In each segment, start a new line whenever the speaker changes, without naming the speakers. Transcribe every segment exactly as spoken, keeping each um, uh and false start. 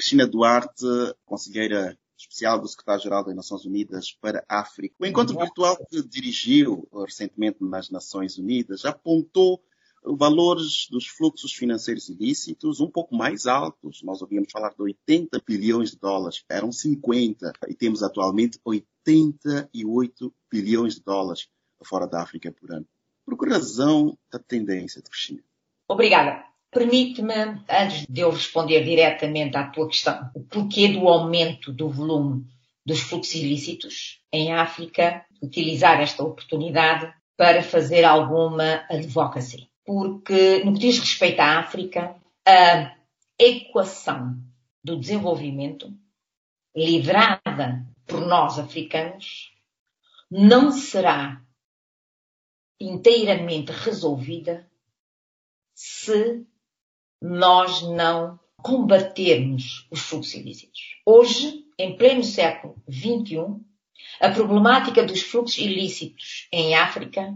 Cristina Duarte, conselheira especial do secretário-geral das Nações Unidas para a África. O encontro virtual que dirigiu recentemente nas Nações Unidas apontou valores dos fluxos financeiros ilícitos um pouco mais altos. Nós ouvíamos falar de oitenta bilhões de dólares, eram cinquenta, e temos atualmente oitenta e oito bilhões de dólares fora da África por ano. Por que razão a tendência, Cristina?
Obrigada. Permite-me, antes de eu responder diretamente à tua questão, o porquê do aumento do volume dos fluxos ilícitos em África, utilizar esta oportunidade para fazer alguma advocacy. Porque, no que diz respeito à África, a equação do desenvolvimento, liderada por nós africanos, não será inteiramente resolvida se nós não combatermos os fluxos ilícitos. Hoje, em pleno século vinte e um, a problemática dos fluxos ilícitos em África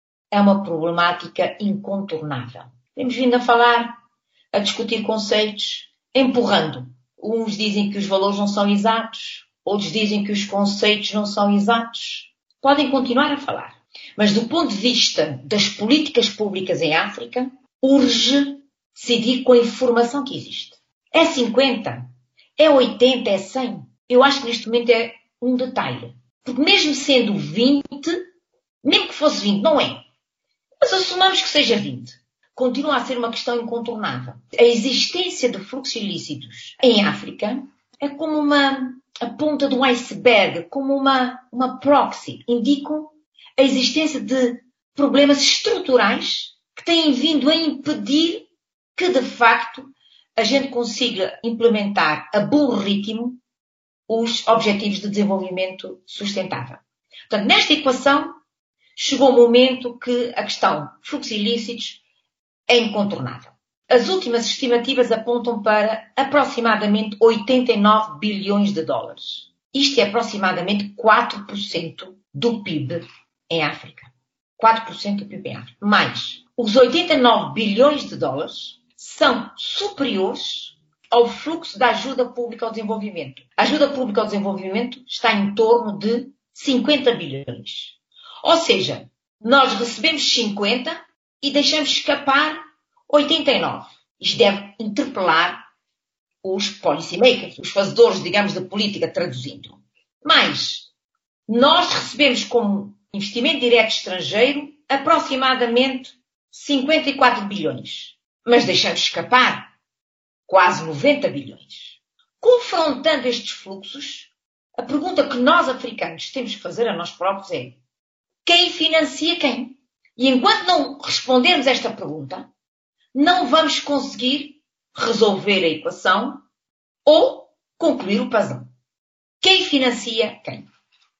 é uma problemática incontornável. Temos vindo a falar, a discutir conceitos, empurrando. Uns dizem que os valores não são exatos, outros dizem que os conceitos não são exatos. Podem continuar a falar. Mas do ponto de vista das políticas públicas em África, urge decidir com a informação que existe. É cinquenta? É oitenta? É cem? Eu acho que neste momento é um detalhe. Porque mesmo sendo vinte, mesmo que fosse vinte, não é. Mas assumamos que seja vinte. Continua a ser uma questão incontornável. A existência de fluxos ilícitos em África é como uma a ponta do iceberg, como uma, uma proxy. Indicam a existência de problemas estruturais que têm vindo a impedir que, de facto, a gente consiga implementar a bom ritmo os Objetivos de Desenvolvimento Sustentável. Portanto, nesta equação, chegou o momento que a questão fluxos ilícitos é incontornável. As últimas estimativas apontam para aproximadamente oitenta e nove bilhões de dólares. Isto é aproximadamente quatro por cento do P I B em África. quatro por cento do P I B em África. Mais, os oitenta e nove bilhões de dólares são superiores ao fluxo da ajuda pública ao desenvolvimento. A ajuda pública ao desenvolvimento está em torno de cinquenta bilhões. Ou seja, nós recebemos cinquenta e deixamos escapar oitenta e nove. Isto deve interpelar os policymakers, os fazedores, digamos, da política, traduzindo. Mas nós recebemos como investimento direto estrangeiro aproximadamente cinquenta e quatro bilhões. Mas deixamos escapar quase noventa bilhões. Confrontando estes fluxos, a pergunta que nós africanos temos que fazer a nós próprios é: quem financia quem? E enquanto não respondermos esta pergunta, não vamos conseguir resolver a equação ou concluir o puzzle. Quem financia quem?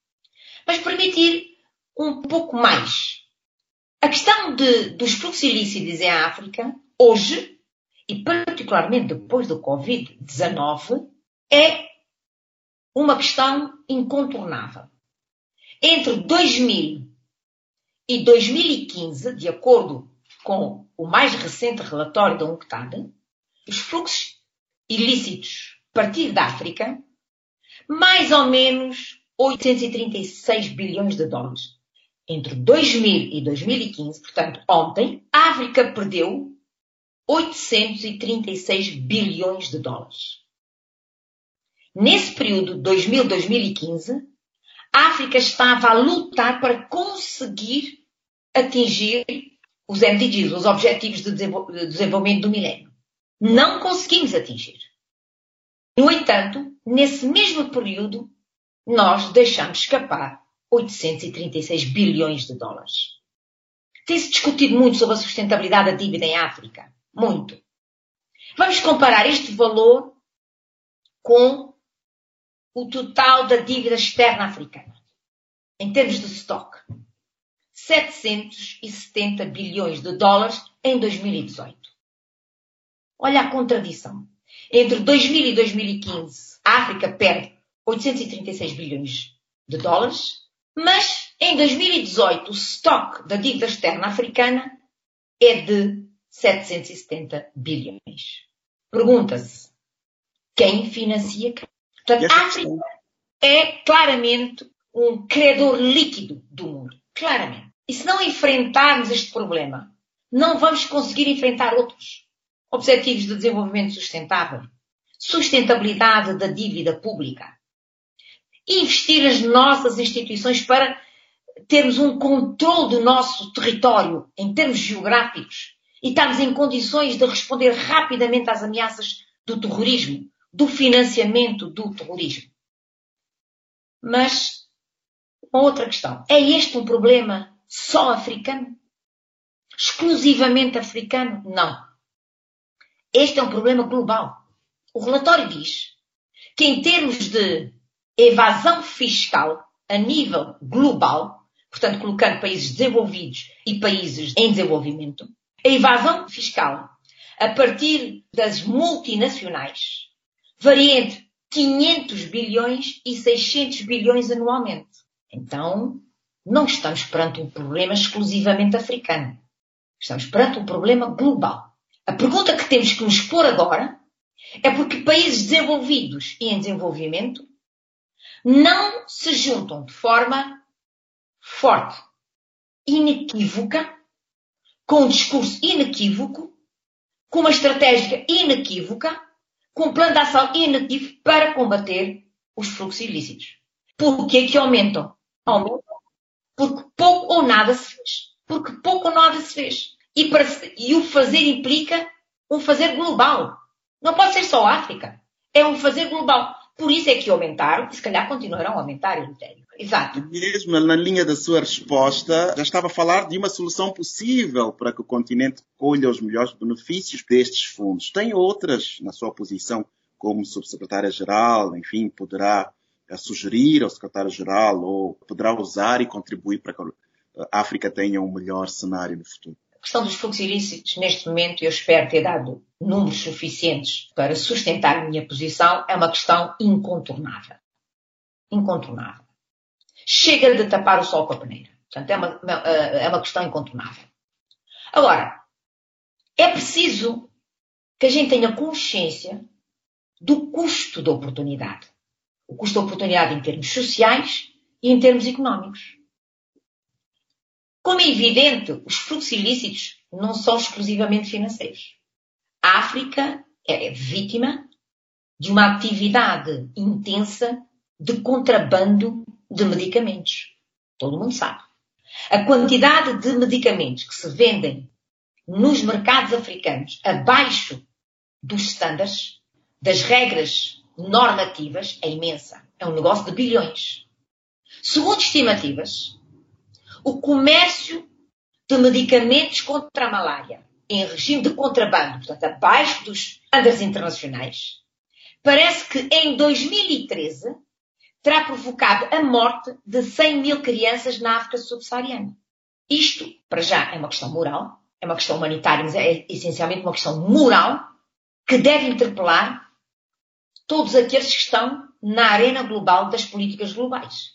Mas permitir um pouco mais. A questão de, dos fluxos ilícitos em África, hoje, e particularmente depois do covid dezanove, é uma questão incontornável. Entre dois mil e dois mil e quinze, de acordo com o mais recente relatório da UNCTAD, os fluxos ilícitos a partir da África, mais ou menos oitocentos e trinta e seis bilhões de dólares. Entre dois mil e dois mil e quinze, portanto, ontem, a África perdeu oitocentos e trinta e seis bilhões de dólares. Nesse período, dois mil a dois mil e quinze, a África estava a lutar para conseguir atingir os M D Gs, os Objetivos de Desenvolvimento do Milénio. Não conseguimos atingir. No entanto, nesse mesmo período, nós deixamos escapar oitocentos e trinta e seis bilhões de dólares. Tem-se discutido muito sobre a sustentabilidade da dívida em África. Muito. Vamos comparar este valor com o total da dívida externa africana. Em termos de estoque, setecentos e setenta bilhões de dólares em dois mil e dezoito. Olha a contradição. Entre dois mil e dois mil e quinze, a África perde oitocentos e trinta e seis bilhões de dólares, mas em dois mil e dezoito o estoque da dívida externa africana é de setecentos e setenta bilhões. Pergunta-se, quem financia quem. Portanto, a África é claramente um credor líquido do mundo. Claramente. E se não enfrentarmos este problema, não vamos conseguir enfrentar outros. Objetivos de desenvolvimento sustentável, sustentabilidade da dívida pública, investir nas nossas instituições para termos um controle do nosso território em termos geográficos e estarmos em condições de responder rapidamente às ameaças do terrorismo, do financiamento do terrorismo. Mas, uma outra questão. É este um problema só africano? Exclusivamente africano? Não. Este é um problema global. O relatório diz que em termos de evasão fiscal a nível global, portanto colocando países desenvolvidos e países em desenvolvimento, a evasão fiscal a partir das multinacionais varia entre quinhentos bilhões e seiscentos bilhões anualmente. Então, não estamos perante um problema exclusivamente africano. Estamos perante um problema global. A pergunta que temos que nos pôr agora é porque países desenvolvidos e em desenvolvimento não se juntam de forma forte, inequívoca, com um discurso inequívoco, com uma estratégia inequívoca, com um plano de ação inequívoco para combater os fluxos ilícitos. Por que é que aumentam? Aumentam porque pouco ou nada se fez. Porque pouco ou nada se fez. E, para, e o fazer implica um fazer global. Não pode ser só a África. É um fazer global. Por isso é que aumentaram e se calhar continuarão a aumentar, Eleutério. Exato.
Mesmo na linha da sua resposta, já estava a falar de uma solução possível para que o continente colha os melhores benefícios destes fundos. Tem outras, na sua posição, como subsecretária-geral, enfim, poderá sugerir ao secretário-geral ou poderá usar e contribuir para que a África tenha um melhor cenário no futuro?
A questão dos fluxos ilícitos, neste momento, eu espero ter dado números suficientes para sustentar a minha posição, é uma questão incontornável. Incontornável. Chega de tapar o sol com a peneira. Portanto, é uma, é uma questão incontornável. Agora, é preciso que a gente tenha consciência do custo da oportunidade. O custo da oportunidade em termos sociais e em termos económicos. Como é evidente, os fluxos ilícitos não são exclusivamente financeiros. A África é vítima de uma atividade intensa de contrabando de medicamentos. Todo mundo sabe. A quantidade de medicamentos que se vendem nos mercados africanos abaixo dos estándares, das regras normativas, é imensa. É um negócio de bilhões. Segundo estimativas, o comércio de medicamentos contra a malária em regime de contrabando, portanto, abaixo dos estándares internacionais, parece que em dois mil e treze terá provocado a morte de cem mil crianças na África subsaariana. Isto, para já, é uma questão moral, é uma questão humanitária, mas é essencialmente uma questão moral que deve interpelar todos aqueles que estão na arena global das políticas globais.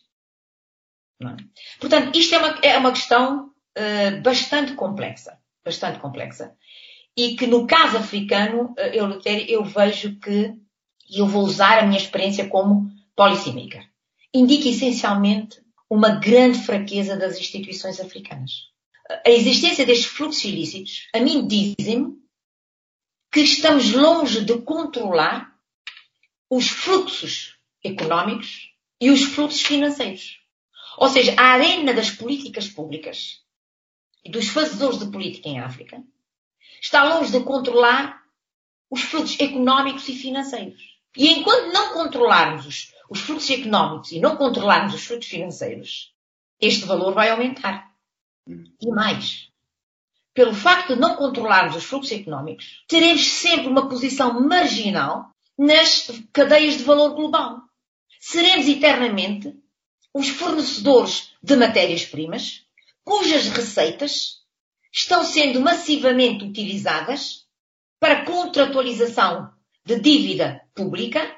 Não é? Portanto, isto é uma, é uma questão uh, bastante complexa, bastante complexa. E que no caso africano, eu, eu vejo que, e eu vou usar a minha experiência como policymaker, indica essencialmente uma grande fraqueza das instituições africanas. A existência destes fluxos ilícitos, a mim dizem-me que estamos longe de controlar os fluxos económicos e os fluxos financeiros. Ou seja, a arena das políticas públicas e dos fazedores de política em África está longe de controlar os fluxos económicos e financeiros. E enquanto não controlarmos os, os fluxos económicos e não controlarmos os fluxos financeiros, este valor vai aumentar. E mais, pelo facto de não controlarmos os fluxos económicos, teremos sempre uma posição marginal nas cadeias de valor global. Seremos eternamente os fornecedores de matérias-primas, cujas receitas estão sendo massivamente utilizadas para contratualização de dívida pública,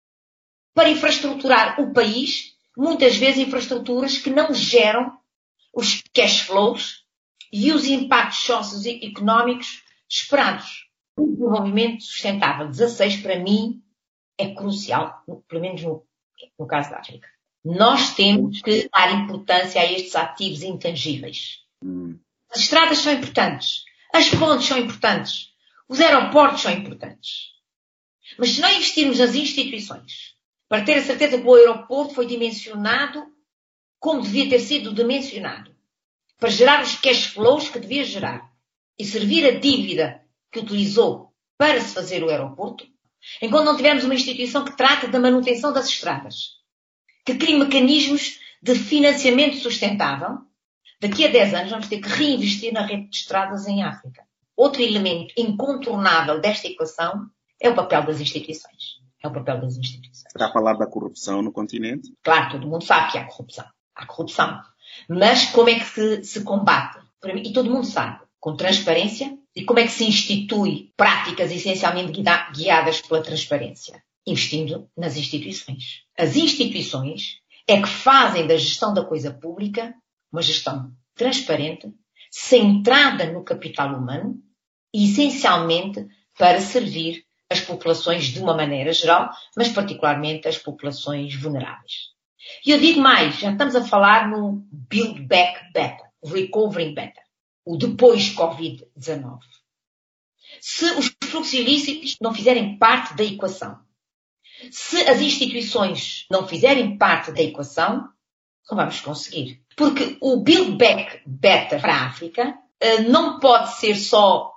para infraestruturar o país, muitas vezes infraestruturas que não geram os cash flows e os impactos socioeconómicos esperados. O desenvolvimento sustentável dezasseis, para mim, é crucial, pelo menos no, no caso da África. Nós temos que dar importância a estes ativos intangíveis.
Hum.
As estradas são importantes, as pontes são importantes, os aeroportos são importantes. Mas se não investirmos nas instituições, para ter a certeza que o aeroporto foi dimensionado como devia ter sido dimensionado, para gerar os cash flows que devia gerar e servir a dívida que utilizou para se fazer o aeroporto, enquanto não tivermos uma instituição que trata da manutenção das estradas, que crie mecanismos de financiamento sustentável, daqui a dez anos vamos ter que reinvestir na rede de estradas em África. Outro elemento incontornável desta equação é o papel das instituições. É o papel das instituições.
Está a falar da corrupção no continente?
Claro, todo mundo sabe que há corrupção. Há corrupção. Mas como é que se, se combate? E todo mundo sabe. Com transparência. E como é que se institui práticas essencialmente guiadas pela transparência? Investindo nas instituições. As instituições é que fazem da gestão da coisa pública uma gestão transparente, centrada no capital humano e essencialmente para servir as populações de uma maneira geral, mas particularmente as populações vulneráveis. E eu digo mais, já estamos a falar no Build Back Better, o Recovering Better, o depois covid dezanove. Se os fluxos ilícitos não fizerem parte da equação, se as instituições não fizerem parte da equação, não vamos conseguir. Porque o Build Back Better para a África não pode ser só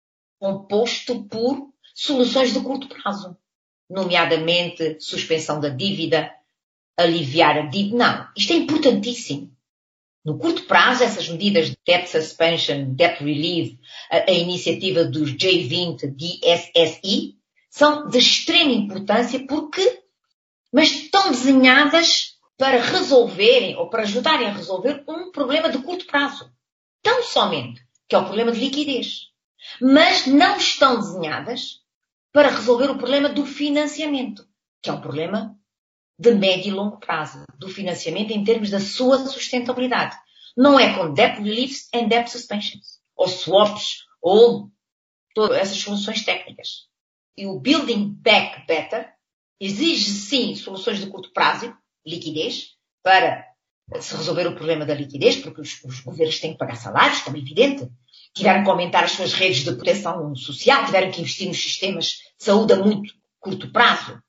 composto por soluções de curto prazo, nomeadamente suspensão da dívida, aliviar a dívida. Não, isto é importantíssimo. No curto prazo, essas medidas de Debt Suspension, Debt Relief, a, a iniciativa dos J vinte, D S S I, são de extrema importância porque, mas estão desenhadas para resolverem ou para ajudarem a resolver um problema de curto prazo. Tão somente, que é o problema de liquidez. Mas não estão desenhadas para resolver o problema do financiamento, que é um problema de médio e longo prazo, do financiamento em termos da sua sustentabilidade. Não é com debt reliefs and debt suspensions, ou swaps, ou todas essas soluções técnicas. E o Building Back Better exige, sim, soluções de curto prazo, liquidez, para se resolver o problema da liquidez, porque os, os governos têm que pagar salários, como é evidente. Tiveram que aumentar as suas redes de proteção social, tiveram que investir nos sistemas de saúde a muito curto prazo.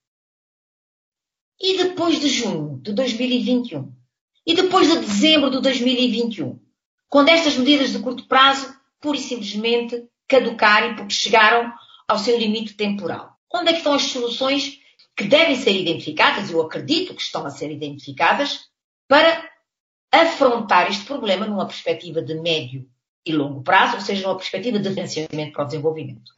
E depois de junho de dois mil e vinte e um, e depois de dezembro de dois mil e vinte e um, quando estas medidas de curto prazo, pura e simplesmente, caducarem porque chegaram ao seu limite temporal. Onde é que estão as soluções que devem ser identificadas, eu acredito que estão a ser identificadas, para afrontar este problema numa perspectiva de médio e longo prazo, ou seja, numa perspectiva de financiamento para o desenvolvimento?